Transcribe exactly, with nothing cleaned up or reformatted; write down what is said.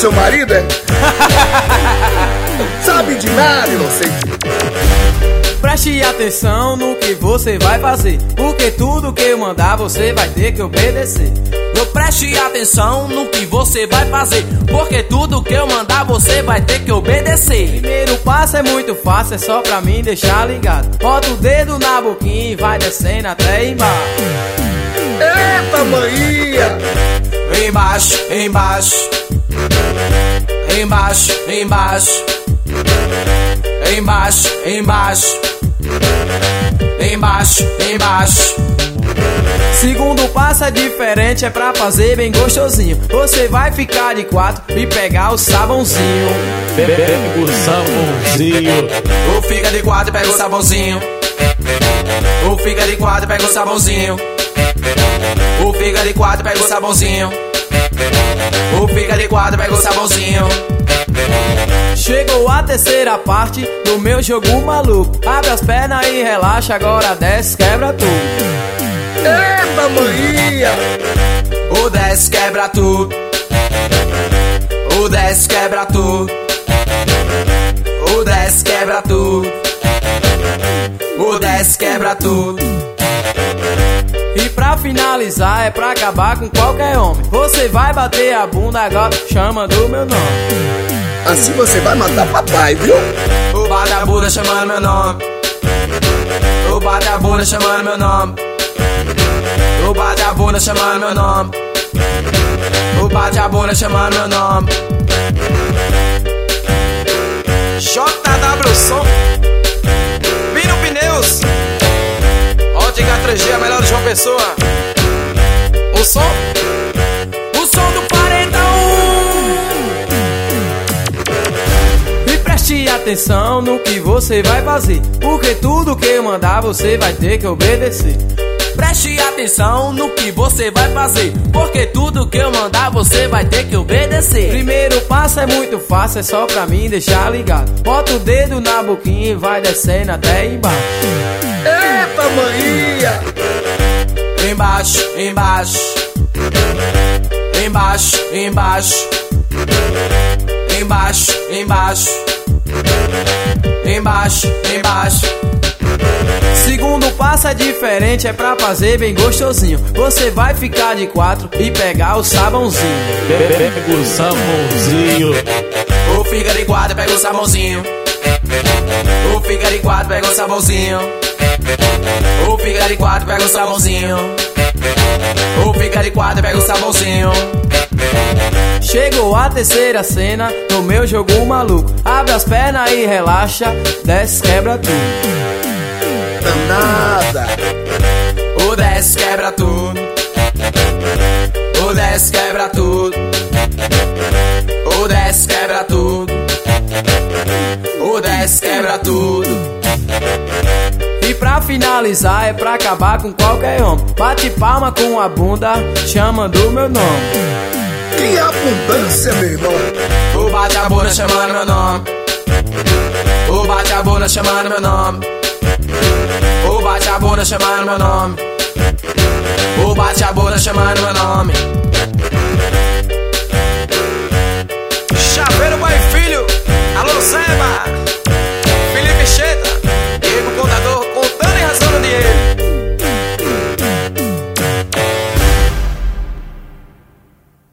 seu marido, é? Sabe de nada, inocente. Preste atenção no que você vai fazer, porque tudo que eu mandar você vai ter que obedecer. Eu preste atenção no que você vai fazer, porque tudo que eu mandar você vai ter que obedecer. Primeiro passo é muito fácil, é só pra mim deixar ligado. Bota o dedo na boquinha e vai descendo até embaixo. Eita, maninha! Embaixo, embaixo. Embaixo, embaixo. Embaixo, embaixo. Embaixo, embaixo. Segundo passo é diferente, é pra fazer bem gostosinho. Você vai ficar de quatro e pegar o sabãozinho. Pega o sabãozinho. Ou fica de quatro e pega o sabãozinho. Ou fica de quatro e pega o sabãozinho. Ou fica de quatro e pega o sabãozinho. Ou fica de quatro e pega o sabãozinho. Chegou a terceira parte do meu jogo maluco. Abre as pernas e relaxa, agora desce, quebra tudo. Eita, maninha! O desce, quebra tudo. O desce, quebra tudo. O desce, quebra tudo. O desce, quebra tudo. E pra finalizar é pra acabar com qualquer homem. Você vai bater a bunda agora, chama do meu nome. Assim você vai matar papai, viu? O bate a bunda chamando meu nome. O bate a bunda chamando meu nome. O bate a bunda chamando meu nome. O bate a bunda chamando meu nome. J W Som, Pino Pneus, Ótica três G, a melhor de João Pessoa. O som, o som do quarenta e um. E preste atenção no que você vai fazer, porque tudo que eu mandar você vai ter que obedecer. Preste atenção no que você vai fazer, porque tudo que eu mandar você vai ter que obedecer. Primeiro passo é muito fácil, é só pra mim deixar ligado. Bota o dedo na boquinha e vai descendo até embaixo. Eita, maninha! Embaixo, embaixo. Embaixo, embaixo. Embaixo, embaixo. Embaixo, embaixo. Segundo passo é diferente, é pra fazer bem gostosinho. Você vai ficar de quatro e pegar o sabãozinho. Pega o sabãozinho. Ou fica de quatro e pega o sabãozinho. Ou fica de quatro e pega o sabãozinho. Ou fica de quatro e pega o sabãozinho. Ou fica de quatro e pega o sabãozinho. Chegou a terceira cena do meu jogo maluco. Abre as pernas e relaxa, desce, quebra tudo. Danada! O desce, quebra tudo. O desce, quebra tudo. O desce, quebra tudo. O desce, quebra tudo. E pra finalizar é pra acabar com qualquer homem. Bate palma com a bunda, chama do meu nome. Que abundância, meu irmão! O bate a bunda chamando meu nome. O bate a bunda chamando meu nome. O bate a bunda chamando meu nome. O bate a bunda chamando meu nome. Chaveiro Pai Filho, alô Zeba.